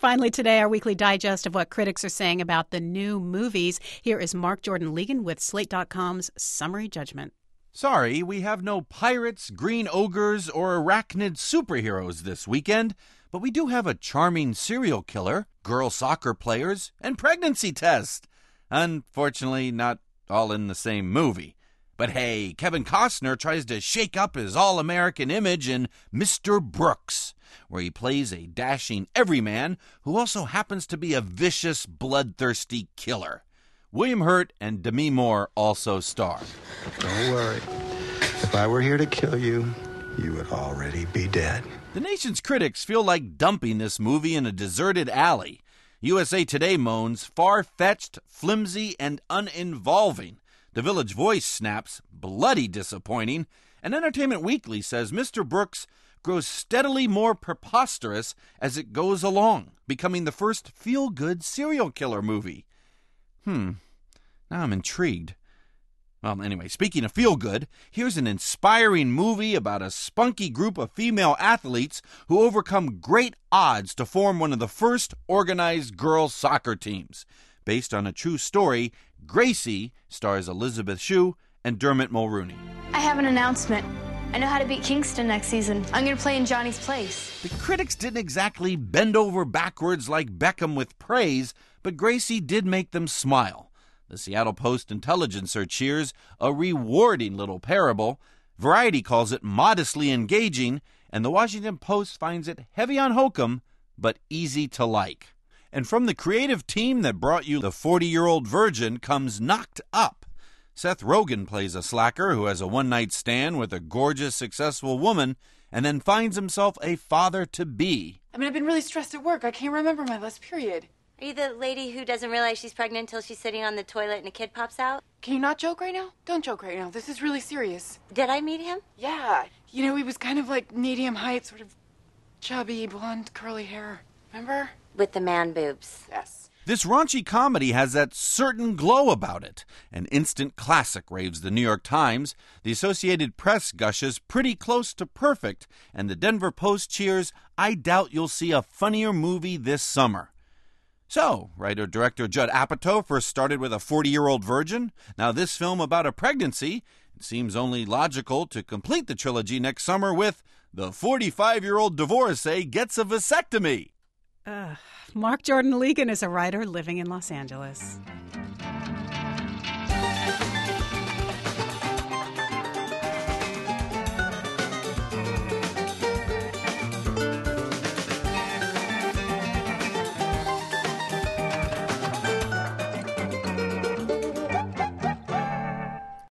Finally today, our weekly digest of what critics are saying about the new movies. Here is Mark Jordan Legan with Slate.com's summary judgment. Sorry, we have no pirates, green ogres, or arachnid superheroes this weekend, but we do have a charming serial killer, girl soccer players, and pregnancy test. Unfortunately, not all in the same movie. But hey, Kevin Costner tries to shake up his all-American image in Mr. Brooks, where he plays a dashing everyman who also happens to be a vicious, bloodthirsty killer. William Hurt and Demi Moore also star. Don't worry. If I were here to kill you, you would already be dead. The nation's critics feel like dumping this movie in a deserted alley. USA Today moans far-fetched, flimsy, and uninvolving. The Village Voice snaps bloody disappointing. And Entertainment Weekly says Mr. Brooks grows steadily more preposterous as it goes along, becoming the first feel-good serial killer movie. Now I'm intrigued. Well, anyway, speaking of feel-good, here's an inspiring movie about a spunky group of female athletes who overcome great odds to form one of the first organized girls' soccer teams. Based on a true story, Gracie stars Elizabeth Shue and Dermot Mulrooney. I have an announcement. I know how to beat Kingston next season. I'm going to play in Johnny's place. The critics didn't exactly bend over backwards like Beckham with praise, but Gracie did make them smile. The Seattle Post Intelligencer cheers a rewarding little parable. Variety calls it modestly engaging, and the Washington Post finds it heavy on hokum, but easy to like. And from the creative team that brought you The 40-Year-Old Virgin comes Knocked Up. Seth Rogen plays a slacker who has a one-night stand with a gorgeous, successful woman and then finds himself a father-to-be. I've been really stressed at work. I can't remember my last period. Are you the lady who doesn't realize she's pregnant until she's sitting on the toilet and a kid pops out? Can you not joke right now? Don't joke right now. This is really serious. Did I meet him? Yeah. He was kind of like medium height, sort of chubby, blonde, curly hair. Remember? With the man boobs. Yes. This raunchy comedy has that certain glow about it. An instant classic, raves the New York Times. The Associated Press gushes pretty close to perfect. And the Denver Post cheers, I doubt you'll see a funnier movie this summer. So, writer-director Judd Apatow first started with A 40-Year-Old Virgin. Now this film about a pregnancy. It seems only logical to complete the trilogy next summer with The 45-Year-Old Divorcee Gets a Vasectomy. Mark Jordan Legan is a writer living in Los Angeles.